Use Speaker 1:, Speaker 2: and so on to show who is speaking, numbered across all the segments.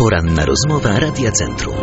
Speaker 1: Poranna rozmowa Radia Centrum.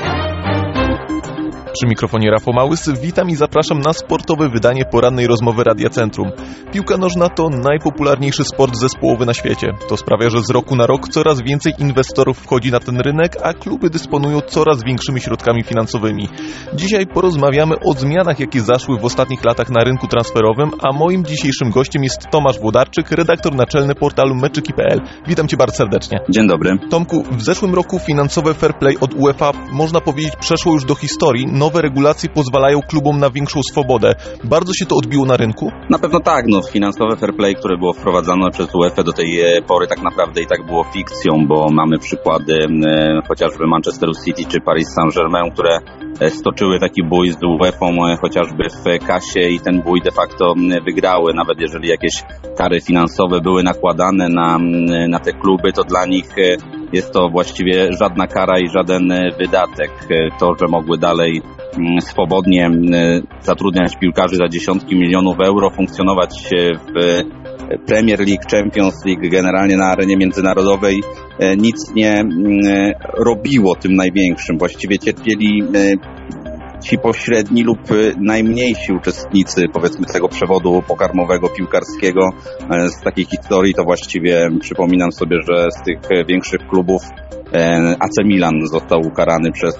Speaker 2: Przy mikrofonie Rafał Małys, witam i zapraszam na sportowe wydanie porannej rozmowy Radia Centrum. Piłka nożna to najpopularniejszy sport zespołowy na świecie. To sprawia, że z roku na rok coraz więcej inwestorów wchodzi na ten rynek, a kluby dysponują coraz większymi środkami finansowymi. Dzisiaj porozmawiamy o zmianach, jakie zaszły w ostatnich latach na rynku transferowym, a moim dzisiejszym gościem jest Tomasz Włodarczyk, redaktor naczelny portalu meczyki.pl. Witam Cię bardzo serdecznie.
Speaker 3: Dzień dobry.
Speaker 2: Tomku, w zeszłym roku finansowe fair play od UEFA, można powiedzieć, przeszło już do historii. Nowe regulacje pozwalają klubom na większą swobodę. Bardzo się to odbiło na rynku?
Speaker 3: Na pewno tak. Finansowe fair play, które było wprowadzane przez UEFA do tej pory tak naprawdę i tak było fikcją, bo mamy przykłady chociażby Manchesteru City czy Paris Saint-Germain, które stoczyły taki bój z UEFA chociażby w kasie i ten bój de facto wygrały. Nawet jeżeli jakieś kary finansowe były nakładane na te kluby, to dla nich jest to właściwie żadna kara i żaden wydatek. To, że mogły dalej swobodnie zatrudniać piłkarzy za dziesiątki milionów euro, funkcjonować w Premier League, Champions League, generalnie na arenie międzynarodowej, nic nie robiło tym największym. Właściwie cierpieli ci pośredni lub najmniejsi uczestnicy, powiedzmy, tego przewodu pokarmowego piłkarskiego. Z takiej historii to właściwie przypominam sobie, że z tych większych klubów AC Milan został ukarany przez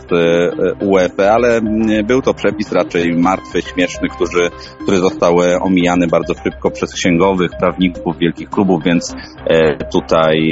Speaker 3: UEFA, ale był to przepis raczej martwy, śmieszny, który został omijany bardzo szybko przez księgowych, prawników wielkich klubów, więc tutaj,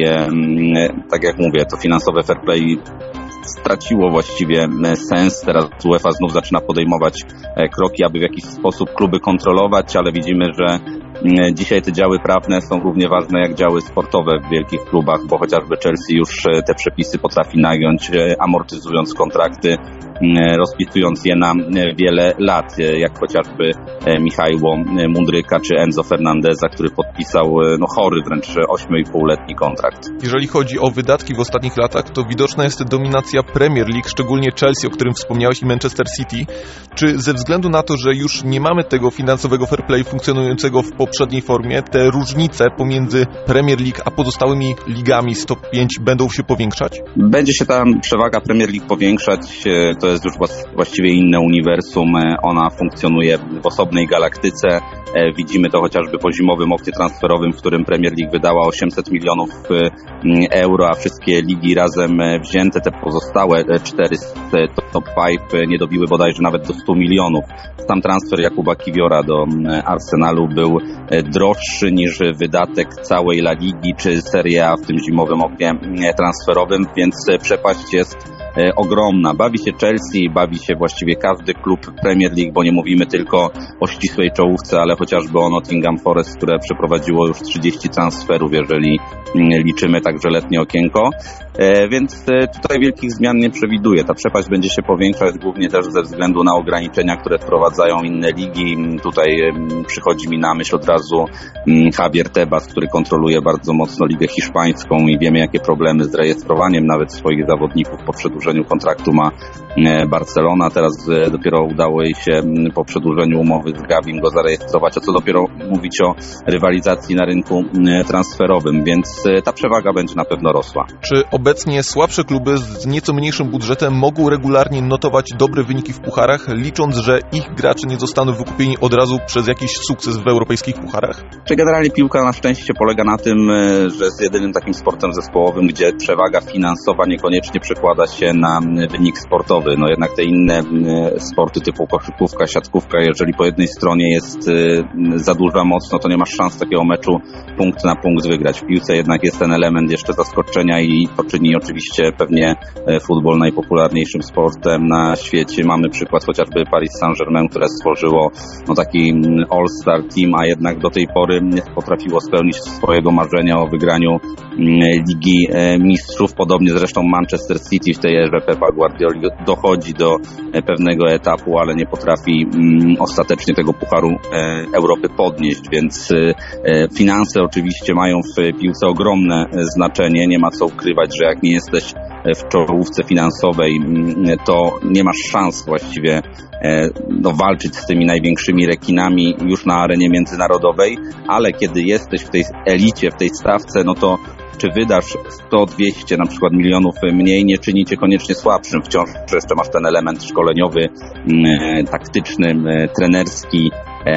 Speaker 3: tak jak mówię, to finansowe fair play straciło właściwie sens. Teraz UEFA znów zaczyna podejmować kroki, aby w jakiś sposób kluby kontrolować, ale widzimy, że dzisiaj te działy prawne są równie ważne jak działy sportowe w wielkich klubach, bo chociażby Chelsea już te przepisy potrafi nagiąć, amortyzując kontrakty, rozpisując je na wiele lat, jak chociażby Michajło Mudryka czy Enzo Fernandeza, który podpisał chory wręcz 8,5-letni kontrakt.
Speaker 2: Jeżeli chodzi o wydatki w ostatnich latach, to widoczna jest dominacja Premier League, szczególnie Chelsea, o którym wspomniałeś, i Manchester City. Czy ze względu na to, że już nie mamy tego finansowego fair play funkcjonującego w poprzedniej formie, te różnice pomiędzy Premier League a pozostałymi ligami z top 5 będą się powiększać?
Speaker 3: Będzie się ta przewaga Premier League powiększać. To jest już właściwie inne uniwersum. Ona funkcjonuje w osobnej galaktyce. Widzimy to chociażby po zimowym oknie transferowym, w którym Premier League wydała 800 milionów euro, a wszystkie ligi razem wzięte, te pozostałe 4 z top 5 nie dobiły bodajże nawet do 100 milionów. Sam transfer Jakuba Kiwiora do Arsenalu był droższy niż wydatek całej La Ligi czy Serie A w tym zimowym oknie transferowym, więc przepaść jest ogromna. Bawi się Chelsea, bawi się właściwie każdy klub Premier League, bo nie mówimy tylko o ścisłej czołówce, ale chociażby o Nottingham Forest, które przeprowadziło już 30 transferów, jeżeli liczymy także letnie okienko. Więc tutaj wielkich zmian nie przewiduję. Ta przepaść będzie się powiększać głównie też ze względu na ograniczenia, które wprowadzają inne ligi. Tutaj przychodzi mi na myśl od razu Javier Tebas, który kontroluje bardzo mocno ligę hiszpańską i wiemy, jakie problemy z rejestrowaniem nawet swoich zawodników po przedłużeniu kontraktu ma Barcelona. Teraz dopiero udało jej się po przedłużeniu umowy z Gavim go zarejestrować, a co dopiero mówić o rywalizacji na rynku transferowym, więc ta przewaga będzie na pewno rosła.
Speaker 2: Czy obecnie słabsze kluby z nieco mniejszym budżetem mogą regularnie notować dobre wyniki w pucharach, licząc, że ich gracze nie zostaną wykupieni od razu przez jakiś sukces w europejskich pucharach?
Speaker 3: Czy generalnie piłka na szczęście polega na tym, że jest jedynym takim sportem zespołowym, gdzie przewaga finansowa niekoniecznie przekłada się na wynik sportowy. Jednak te inne sporty typu koszykówka, siatkówka, jeżeli po jednej stronie jest za duża moc, no to nie masz szans takiego meczu punkt na punkt wygrać. W piłce jednak jest ten element jeszcze zaskoczenia i to czyni oczywiście pewnie futbol najpopularniejszym sportem na świecie. Mamy przykład chociażby Paris Saint-Germain, które stworzyło taki all-star team, a jednak do tej pory nie potrafiło spełnić swojego marzenia o wygraniu Ligi Mistrzów. Podobnie zresztą Manchester City w tej erze Pepa Guardioli dochodzi do pewnego etapu, ale nie potrafi ostatecznie tego Pucharu Europy podnieść, więc finanse oczywiście mają w piłce ogromne znaczenie. Nie ma co ukrywać, że jak nie jesteś w czołówce finansowej, to nie masz szans właściwie walczyć z tymi największymi rekinami już na arenie międzynarodowej, ale kiedy jesteś w tej elicie, w tej stawce, no to czy wydasz 100-200 na przykład milionów mniej, nie czyni cię koniecznie słabszym. Wciąż jeszcze masz ten element szkoleniowy, taktyczny, trenerski,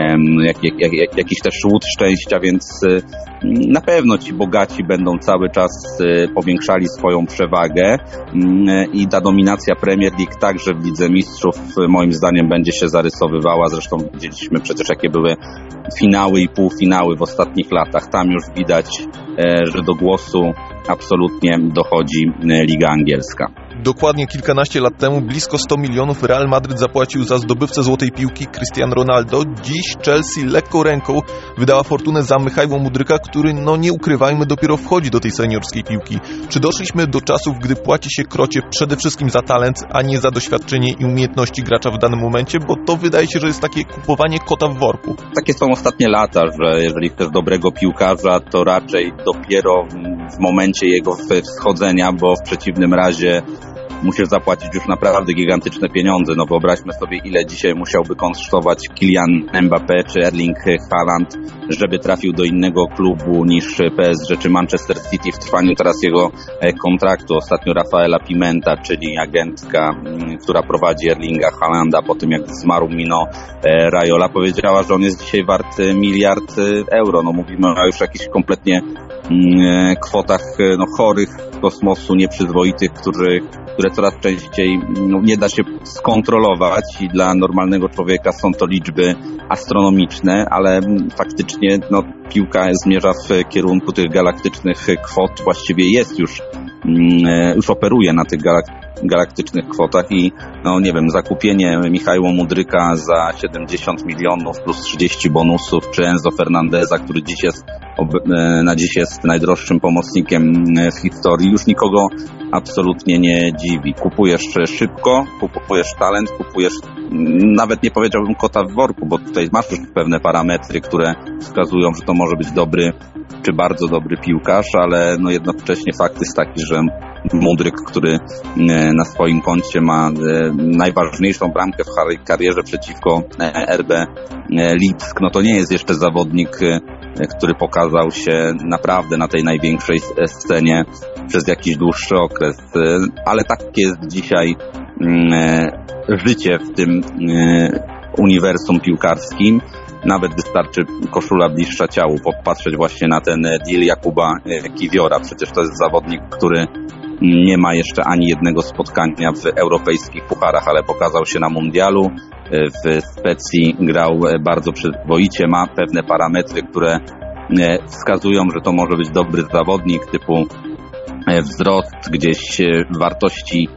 Speaker 3: jakiś też łód szczęścia, więc na pewno ci bogaci będą cały czas powiększali swoją przewagę i ta dominacja Premier League także w Lidze Mistrzów moim zdaniem będzie się zarysowywała. Zresztą widzieliśmy przecież, jakie były finały i półfinały w ostatnich latach. Tam już widać, że do głosu absolutnie dochodzi Liga Angielska.
Speaker 2: Dokładnie kilkanaście lat temu blisko 100 milionów Real Madryt zapłacił za zdobywcę złotej piłki Cristiano Ronaldo. Dziś Chelsea lekką ręką wydała fortunę za Michajła Mudryka, który, nie ukrywajmy, dopiero wchodzi do tej seniorskiej piłki. Czy doszliśmy do czasów, gdy płaci się krocie przede wszystkim za talent, a nie za doświadczenie i umiejętności gracza w danym momencie? Bo to wydaje się, że jest takie kupowanie kota w worku.
Speaker 3: Takie są ostatnie lata, że jeżeli chcesz dobrego piłkarza, to raczej dopiero w momencie jego wschodzenia, bo w przeciwnym razie musisz zapłacić już naprawdę gigantyczne pieniądze. Wyobraźmy sobie, ile dzisiaj musiałby kosztować Kylian Mbappé czy Erling Haaland, żeby trafił do innego klubu niż PSG czy Manchester City w trwaniu teraz jego kontraktu. Ostatnio Rafaela Pimenta, czyli agentka, która prowadzi Erlinga Haalanda po tym, jak zmarł Mino Raiola, powiedziała, że on jest dzisiaj wart 1 miliard euro. Mówimy o już jakichś kompletnie kwotach chorych kosmosu, nieprzyzwoitych, które coraz częściej nie da się skontrolować i dla normalnego człowieka są to liczby astronomiczne, ale faktycznie piłka zmierza w kierunku tych galaktycznych kwot, właściwie jest już operuje na tych galaktycznych kwotach i zakupienie Michajła Mudryka za 70 milionów plus 30 bonusów, czy Enzo Fernandeza, który na dziś jest najdroższym pomocnikiem w historii, już nikogo absolutnie nie dziwi. Kupujesz szybko, kupujesz talent, kupujesz, nawet nie powiedziałbym kota w worku, bo tutaj masz już pewne parametry, które wskazują, że to może być dobry czy bardzo dobry piłkarz, ale jednocześnie fakt jest taki, że Mudryk, który na swoim koncie ma najważniejszą bramkę w karierze przeciwko RB Lipsk, to nie jest jeszcze zawodnik, który pokazał się naprawdę na tej największej scenie przez jakiś dłuższy okres. Ale takie jest dzisiaj życie w tym uniwersum piłkarskim. Nawet wystarczy koszula bliższa ciału, popatrzeć właśnie na ten deal Jakuba Kiwiora. Przecież to jest zawodnik, który nie ma jeszcze ani jednego spotkania w europejskich pucharach, ale pokazał się na mundialu. W Specji grał bardzo przyzwoicie, ma pewne parametry, które wskazują, że to może być dobry zawodnik, typu wzrost, gdzieś wartości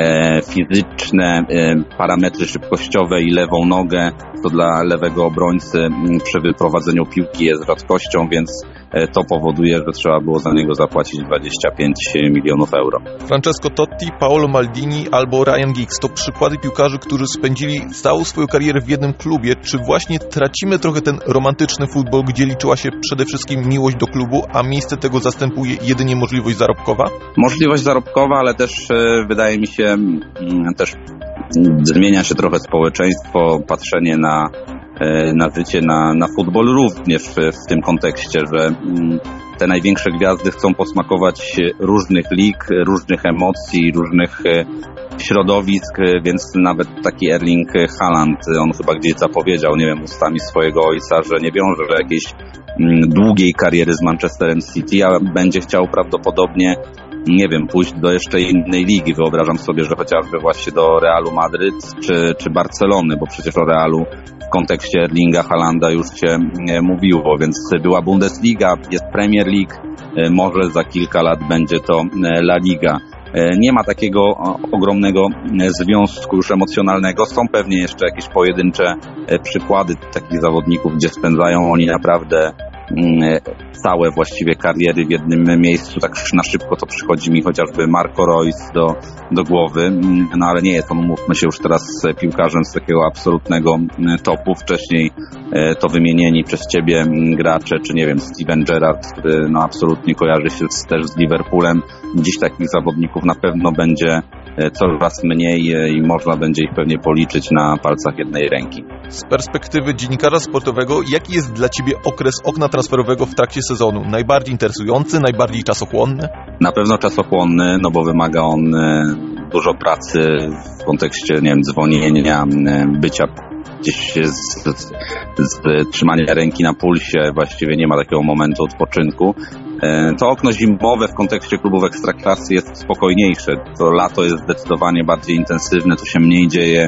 Speaker 3: fizyczne, parametry szybkościowe i lewą nogę, to dla lewego obrońcy przy wyprowadzeniu piłki jest rzadkością, więc to powoduje, że trzeba było za niego zapłacić 25 milionów euro.
Speaker 2: Francesco Totti, Paolo Maldini albo Ryan Giggs to przykłady piłkarzy, którzy spędzili całą swoją karierę w jednym klubie. Czy właśnie tracimy trochę ten romantyczny futbol, gdzie liczyła się przede wszystkim miłość do klubu, a miejsce tego zastępuje jedynie możliwość zarobkowa?
Speaker 3: Możliwość zarobkowa, ale też wydaje mi się, też zmienia się trochę społeczeństwo, patrzenie na życie, na futbol również w tym kontekście, że te największe gwiazdy chcą posmakować różnych lig, różnych emocji, różnych środowisk, więc nawet taki Erling Haaland, on chyba gdzieś zapowiedział, ustami swojego ojca, że nie wiąże jakiejś długiej kariery z Manchesterem City, a będzie chciał prawdopodobnie pójść do jeszcze innej ligi. Wyobrażam sobie, że chociażby właśnie do Realu Madryt czy Barcelony, bo przecież o Realu w kontekście Erlinga Haalanda już się mówiło, więc była Bundesliga, jest Premier League, może za kilka lat będzie to La Liga. Nie ma takiego ogromnego związku już emocjonalnego. Są pewnie jeszcze jakieś pojedyncze przykłady takich zawodników, gdzie spędzają oni naprawdę całe właściwie kariery w jednym miejscu. Tak na szybko to przychodzi mi chociażby Marco Reus do głowy, ale nie jest on, mówmy się, już teraz piłkarzem z takiego absolutnego topu. Wcześniej to wymienieni przez ciebie gracze, czy Steven Gerrard, który absolutnie kojarzy się też z Liverpoolem. Dziś takich zawodników na pewno będzie coraz mniej i można będzie ich pewnie policzyć na palcach jednej ręki.
Speaker 2: Z perspektywy dziennikarza sportowego, jaki jest dla ciebie okres okna transferowego transferowego w trakcie sezonu? Najbardziej interesujący, najbardziej czasochłonny?
Speaker 3: Na pewno czasochłonny, no bo wymaga on dużo pracy w kontekście, nie wiem, dzwonienia, bycia gdzieś z trzymania ręki na pulsie, właściwie nie ma takiego momentu odpoczynku. To okno zimowe w kontekście klubów ekstraklasy jest spokojniejsze. To lato jest zdecydowanie bardziej intensywne, tu się mniej dzieje,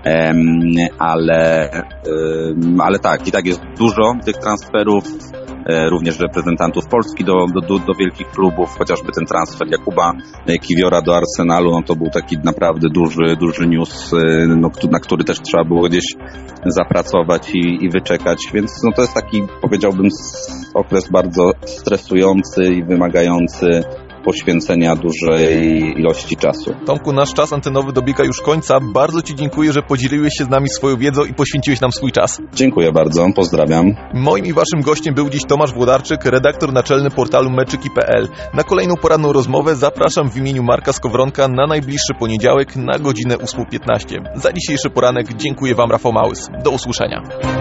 Speaker 3: ale tak, i tak jest dużo tych transferów, również reprezentantów Polski do wielkich klubów, chociażby ten transfer Jakuba Kiwiora do Arsenalu, no to był taki naprawdę duży news, na który też trzeba było gdzieś zapracować i wyczekać, więc no to jest taki, powiedziałbym, okres bardzo stresujący i wymagający poświęcenia dużej ilości czasu.
Speaker 2: Tomku, nasz czas antenowy dobiega już końca. Bardzo Ci dziękuję, że podzieliłeś się z nami swoją wiedzą i poświęciłeś nam swój czas.
Speaker 3: Dziękuję bardzo, pozdrawiam.
Speaker 2: Moim i Waszym gościem był dziś Tomasz Włodarczyk, redaktor naczelny portalu meczyki.pl. Na kolejną poranną rozmowę zapraszam w imieniu Marka Skowronka na najbliższy poniedziałek na godzinę 8:15. Za dzisiejszy poranek dziękuję Wam, Rafał Małys. Do usłyszenia.